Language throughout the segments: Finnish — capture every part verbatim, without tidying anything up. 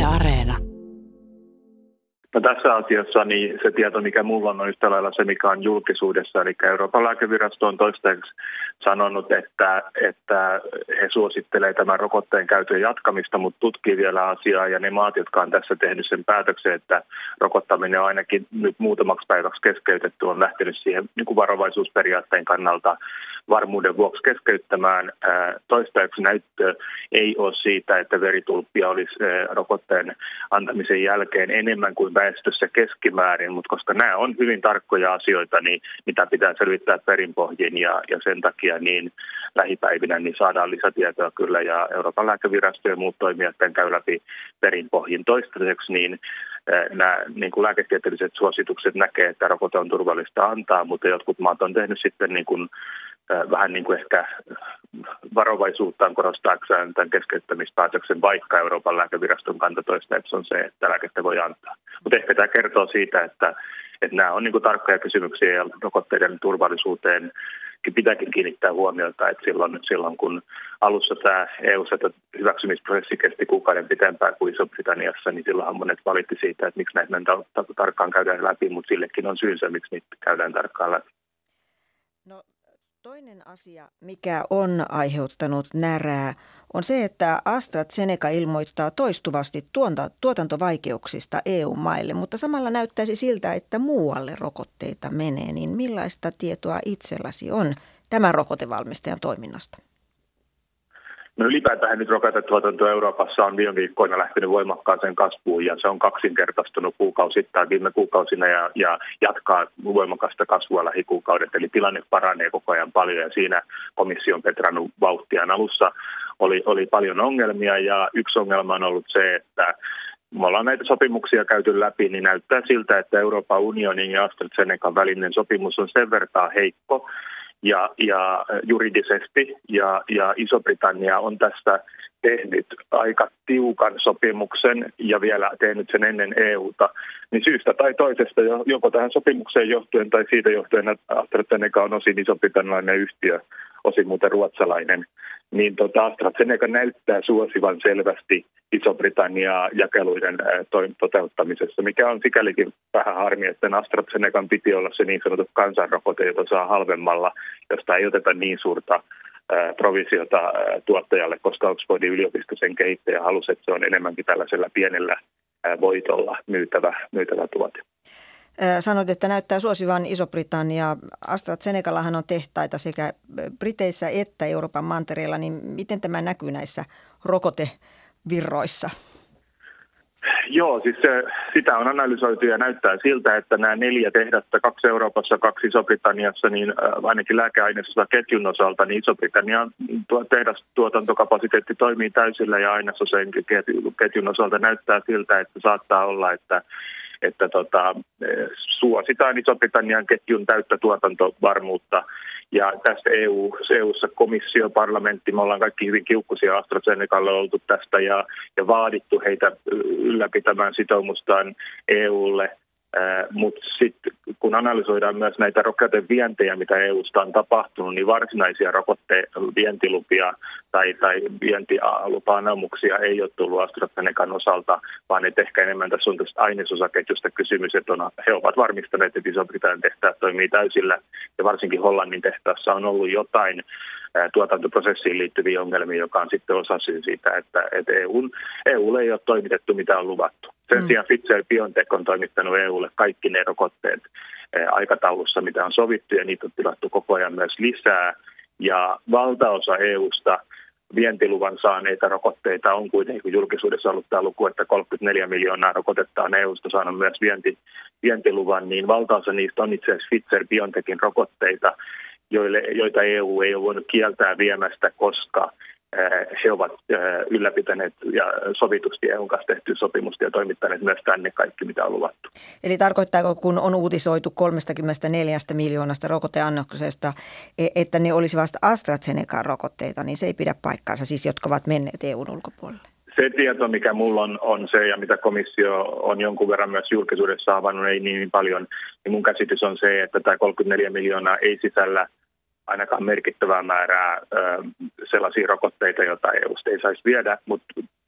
Areena. No tässä asiassa niin se tieto, mikä mulla on, on yhtä lailla se, mikä on julkisuudessa. Eli Euroopan lääkevirasto on toistaiseksi sanonut, että, että he suosittelee tämän rokotteen käytön jatkamista, mutta tutkii vielä asiaa. Ja ne maat, jotka on tässä tehnyt sen päätöksen, että rokottaminen on ainakin nyt muutamaksi päiväksi keskeytetty, on lähtenyt siihen niin kuin varovaisuusperiaatteen kannalta varmuuden vuoksi keskeyttämään. Toistaiseksi näyttö ei ole siitä, että veritulppia olisi rokotteen antamisen jälkeen enemmän kuin väestössä keskimäärin, mutta koska nämä on hyvin tarkkoja asioita, niin mitä pitää selvittää perinpohjin ja, ja sen takia niin lähipäivinä niin saadaan lisätietoa kyllä ja Euroopan lääkevirasto ja muut toimijat käy läpi perinpohjin toistaiseksi, niin nämä niin kuin lääketieteelliset suositukset näkee, että rokote on turvallista antaa, mutta jotkut maat on tehnyt sitten niin kuin vähän niin kuin ehkä varovaisuuttaan korostaakseen tämän keskeyttämispäätöksen, vaikka Euroopan lääkeviraston kanta toistaiseksi on se, että lääkettä voi antaa. Mutta ehkä tämä kertoo siitä, että, että nämä on niin kuin tarkkoja kysymyksiä ja rokotteiden turvallisuuteen pitääkin kiinnittää huomiota, että silloin, silloin kun alussa tämä E U-hyväksymisprosessi kesti kuukauden pitempään kuin Iso-Britanniassa, niin silloinhan monet valitti siitä, että miksi näitä näin tarkkaan käydään läpi, mutta sillekin on syynsä, miksi niitä käydään tarkkaan läpi. No. Toinen asia, mikä on aiheuttanut närää, on se, että AstraZeneca ilmoittaa toistuvasti tuonta, tuotantovaikeuksista E U-maille, mutta samalla näyttäisi siltä, että muualle rokotteita menee. Niin millaista tietoa itselläsi on tämän rokotevalmistajan toiminnasta? No ylipäätään nyt rokotetuotanto Euroopassa on viime viikkoina lähtenyt voimakkaaseen kasvuun ja se on kaksinkertaistunut kuukausittain viime kuukausina ja, ja jatkaa voimakasta kasvua lähikuukaudet. Eli tilanne paranee koko ajan paljon ja siinä komissio on petrannut vauhtiaan. Alussa oli, oli paljon ongelmia ja yksi ongelma on ollut se, että me ollaan näitä sopimuksia käyty läpi, niin näyttää siltä, että Euroopan unionin ja AstraZenecan välinen sopimus on sen verran heikko, Ja, ja juridisesti ja, ja Iso-Britannia on tästä tehnyt aika tiukan sopimuksen ja vielä tehnyt sen ennen E U:ta, niin syystä tai toisesta joko tähän sopimukseen johtuen tai siitä johtuen, että AstraZeneca on osin iso-britannialainen yhtiö, osin muuten ruotsalainen, niin tota AstraZeneca näyttää suosivan selvästi Iso-Britanniaa jakeluiden toteuttamisessa, mikä on sikälikin vähän harmi, että AstraZenecan piti olla se niin sanottu kansanrokote, jota saa halvemmalla, josta ei oteta niin suurta provisiota tuottajalle, koska Oxfordin yliopisto sen kehittäjä halusi, että se on enemmänkin tällaisella pienellä voitolla myytävä, myytävä tuote. Sanoit, että näyttää suosivan Iso-Britannia. AstraZenecallahan on tehtaita sekä Briteissä että Euroopan mantereella, niin miten tämä näkyy näissä rokotevirroissa? Joo, siis se, sitä on analysoitu ja näyttää siltä, että nämä neljä tehdasta, kaksi Euroopassa, kaksi Iso-Britanniassa, niin ainakin lääkeainesosa ketjun osalta, niin Iso-Britannian tehdastuotantokapasiteetti toimii täysillä ja ainesosan ketjun osalta näyttää siltä, että saattaa olla, että että tota, suositaan Iso-Britannian ketjun täyttä tuotantovarmuutta. Ja tässä E U, E U:ssa komissio, parlamentti, me ollaan kaikki hyvin kiukkuisia AstraZenecalle oltu tästä ja, ja vaadittu heitä ylläpitämään sitoumustaan E U:lle. Äh, Mutta sitten kun analysoidaan myös näitä rokotevientejä, mitä E U:sta on tapahtunut, niin varsinaisia rokottevientilupia tai, tai vientilupa-anomuksia ei ole tullut AstraZenecan osalta, vaan että ehkä enemmän tässä on tästä ainesosaketjusta kysymys, että on, he ovat varmistaneet, että Iso-Britannian tehtaat toimii täysillä ja varsinkin Hollannin tehtaassa on ollut jotain tuotantoprosessiin liittyviä ongelmia, joka on sitten osa syy siitä, että, että E U, E U:lle ei ole toimitettu mitä on luvattu. Sen sijaan Pfizer-BioNTech on toimittanut E U:lle kaikki ne rokotteet aikataulussa, mitä on sovittu, ja niitä on tilattu koko ajan myös lisää. Ja valtaosa E U:sta vientiluvan saaneita rokotteita on kuitenkin, kun julkisuudessa ollut tämä luku, että kolmekymmentäneljä miljoonaa rokotetta on E U:sta saanut myös vienti, vientiluvan, niin valtaosa niistä on itse asiassa Pfizer-BioNTechin rokotteita, joille, joita E U ei ole voinut kieltää viemästä, koska he ovat ylläpitäneet ja sovitusti E U:n kanssa tehtyä sopimusta ja toimittaneet myös tänne kaikki, mitä on luvattu. Eli tarkoittaako, kun on uutisoitu kolmekymmentäneljä miljoonasta rokoteannoksesta, että ne olisi vasta AstraZenecan rokotteita, niin se ei pidä paikkaansa, siis jotka ovat menneet E U:n ulkopuolelle? Se tieto, mikä mulla on, on se, ja mitä komissio on jonkun verran myös julkisuudessa avannut, ei niin paljon, niin mun käsitys on se, että tämä kolmekymmentäneljä miljoonaa ei sisällä ainakaan merkittävää määrää ö, sellaisia rokotteita, joita E U:sta ei saisi viedä, mutta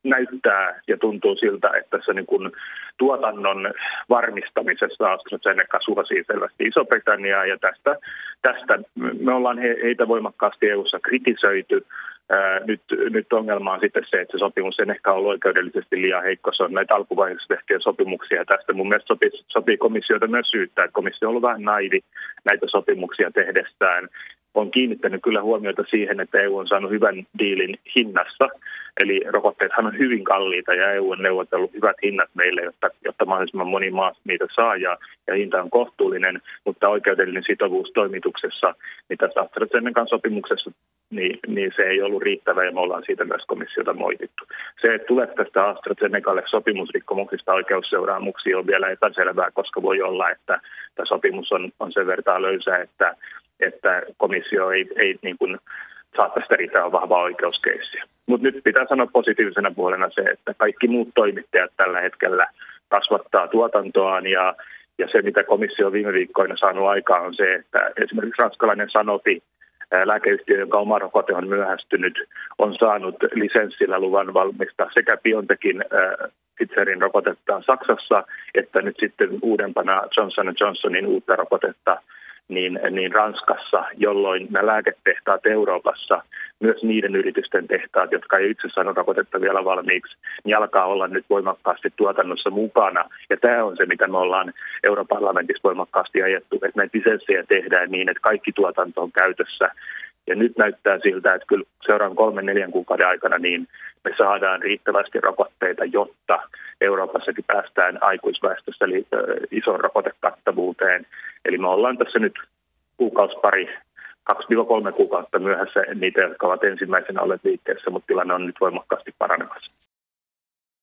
näyttää ja tuntuu siltä, että tässä niin kuin tuotannon varmistamisessa AstraZeneca suosii selvästi Iso-Britanniaa ja tästä, tästä me ollaan he, heitä voimakkaasti E U:ssa kritisoitu. Ää, nyt, nyt ongelma on sitten se, että se sopimus ei ehkä ollut oikeudellisesti liian heikko. Se on näitä alkuvaiheessa tehtyjä sopimuksia ja tästä mun mielestä sopii, sopii komissiota myös syyttää, että komissio on ollut vähän naivi näitä sopimuksia tehdessään. On kiinnittänyt kyllä huomiota siihen, että E U on saanut hyvän diilin hinnassa. Eli rokotteethan on hyvin kalliita ja E U on neuvotellut hyvät hinnat meille, jotta, jotta mahdollisimman moni maa niitä saa ja, ja hinta on kohtuullinen. Mutta oikeudellinen sitovuus toimituksessa, niin tässä AstraZenecan sopimuksessa, niin, niin se ei ollut riittävä ja me ollaan siitä myös komissiota moitittu. Se, että tulee tästä AstraZenecalle sopimusrikkomuksista oikeusseuraamuksia on vielä epäselvää, koska voi olla, että tämä sopimus on, on sen verran löysä, että että komissio ei, ei niin kuin saa tästä riittävän vahvaa oikeuskeissiä. Mutta nyt pitää sanoa positiivisena puolena se, että kaikki muut toimittajat tällä hetkellä kasvattaa tuotantoaan ja, ja se, mitä komissio on viime viikkoina saanut aikaan, on se, että esimerkiksi ranskalainen Sanofi, lääkeyhtiö, jonka oma rokote on myöhästynyt, on saanut lisenssillä luvan valmistaa sekä BioNTechin Pfizerin rokotetta Saksassa, että nyt sitten uudempana Johnson and Johnsonin uutta rokotetta Niin, niin Ranskassa, jolloin nämä lääketehtaat Euroopassa, myös niiden yritysten tehtaat, jotka ei itse saanut rokotetta vielä valmiiksi, niin alkaa olla nyt voimakkaasti tuotannossa mukana. Ja tämä on se, mitä me ollaan Euroopan parlamentissa voimakkaasti ajettu, että näitä lisenssejä tehdään niin, että kaikki tuotanto on käytössä. Ja nyt näyttää siltä, että kyllä seuraavan kolmen neljän kuukauden aikana niin me saadaan riittävästi rokotteita, jotta Euroopassakin päästään aikuisväestössä eli ison rokotekattavuuteen. Eli me ollaan tässä nyt kuukausi pari, kaksi kolme kuukautta myöhässä niitä, jotka ovat ensimmäisenä olleet liikkeessä, mutta tilanne on nyt voimakkaasti paranemassa.